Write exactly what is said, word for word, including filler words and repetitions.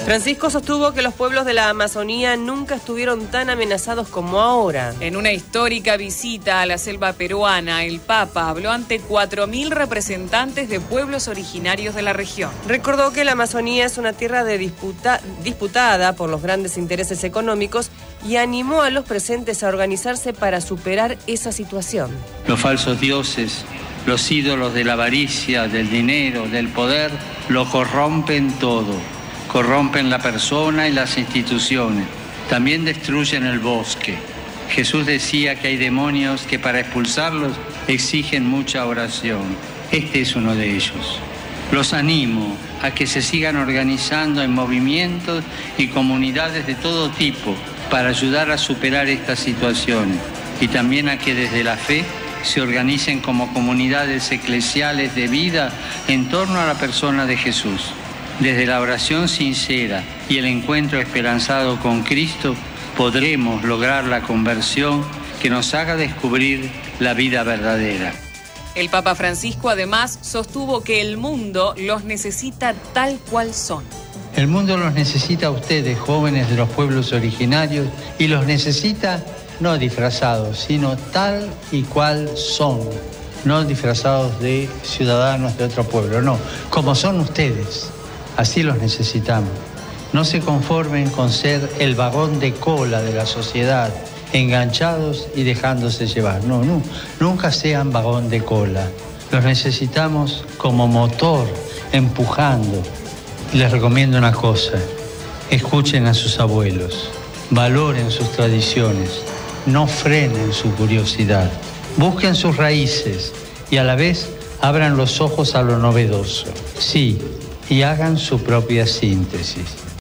Francisco sostuvo que los pueblos de la Amazonía nunca estuvieron tan amenazados como ahora. En una histórica visita a la selva peruana, el Papa habló ante cuatro mil representantes de pueblos originarios de la región. Recordó que la Amazonía es una tierra de disputa, disputada por los grandes intereses económicos y animó a los presentes a organizarse para superar esa situación. Los falsos dioses, los ídolos de la avaricia, del dinero, del poder, lo corrompen todo. Corrompen la persona y las instituciones. También destruyen el bosque. Jesús decía que hay demonios que para expulsarlos exigen mucha oración. Este es uno de ellos. Los animo a que se sigan organizando en movimientos y comunidades de todo tipo para ayudar a superar estas situaciones. Y también a que desde la fe se organicen como comunidades eclesiales de vida en torno a la persona de Jesús. Desde la oración sincera y el encuentro esperanzado con Cristo, podremos lograr la conversión que nos haga descubrir la vida verdadera. El Papa Francisco además sostuvo que el mundo los necesita tal cual son. El mundo los necesita a ustedes, jóvenes de los pueblos originarios, y los necesita no disfrazados, sino tal y cual son. No disfrazados de ciudadanos de otro pueblo, no, como son ustedes. Así los necesitamos. No se conformen con ser el vagón de cola de la sociedad, enganchados y dejándose llevar. No, no, nunca sean vagón de cola. Los necesitamos como motor, empujando. Y les recomiendo una cosa: escuchen a sus abuelos, valoren sus tradiciones, no frenen su curiosidad, busquen sus raíces y a la vez abran los ojos a lo novedoso. Sí, y hagan su propia síntesis.